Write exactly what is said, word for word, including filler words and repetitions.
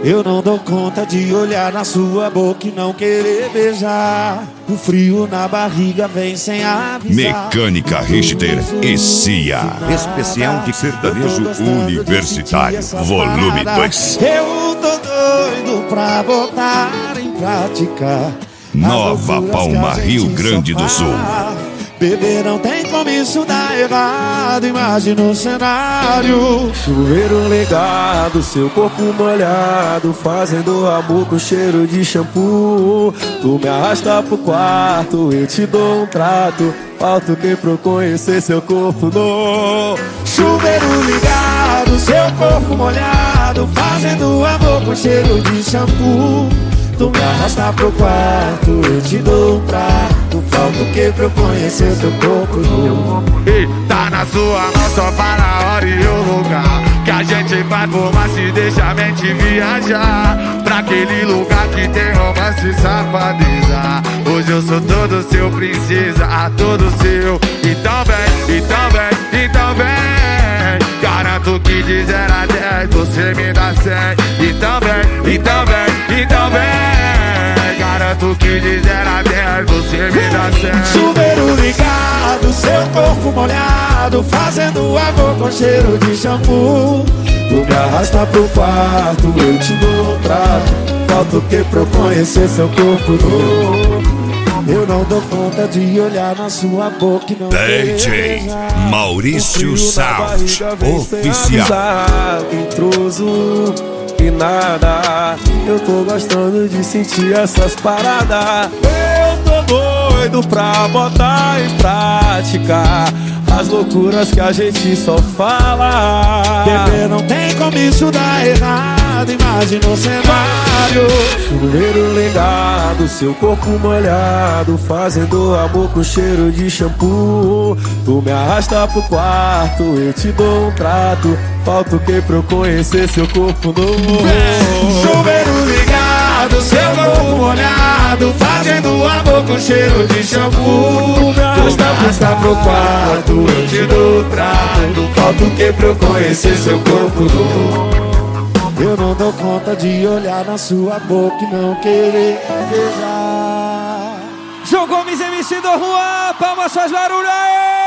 Eu não dou conta de olhar na sua boca e não querer beijar. O frio na barriga vem sem avisar. Mecânica Richter e Cia. Especial de sertanejo universitário, volume dois. Eu tô doido pra botar em prática. Nova Palma, Rio Grande do Sul. Bebê, não tem como isso dar errado. Imagina o cenário: chuveiro ligado, seu corpo molhado, fazendo amor com cheiro de shampoo. Tu me arrasta pro quarto, eu te dou um trato. Falta o que pra eu conhecer seu corpo no chuveiro ligado, seu corpo molhado, fazendo amor com cheiro de shampoo. Tu me arrasta pro quarto, eu te dou um prato. Falta o que pra eu conhecer teu corpo nu. E tá na sua mão só para a hora e o lugar que a gente vai formar, se deixa a mente viajar pra aquele lugar que tem romance e safadeza. Hoje eu sou todo seu, princesa, a todo seu. Então vem, então vem, então vem. Garanto que de zero a dez você me dá cem. Então vem, então vem, então vem. Garanto que de zero a dez você me dá cem. Chuveiro ligado, seu corpo molhado, fazendo amor com cheiro de shampoo. Tu me arrasta pro quarto, eu te dou um trato. Falta o que pra eu conhecer seu corpo nu. Eu não dou conta de olhar na sua boca e não D J Maurício Sound Oficial. Intruso e nada, eu tô gostando de sentir essas paradas. Eu tô doido pra botar em prática as loucuras que a gente só fala. Bebê, não tem como isso dar errado. Imagina o cenário: chuveiro ligado, seu corpo molhado, fazendo amor com cheiro de shampoo. Tu me arrasta pro quarto, eu te dou um trato. Falta o que pra eu conhecer seu corpo novo? Chuveiro ligado, seu corpo molhado, fazendo amor com cheiro de shampoo. Tu me arrasta pro quarto, eu te dou um trato. Falta o que pra eu conhecer seu corpo novo? Eu não dou conta de olhar na sua boca e não querer beijar. João Gomes, M C do Juan, palmas, faz barulho aí!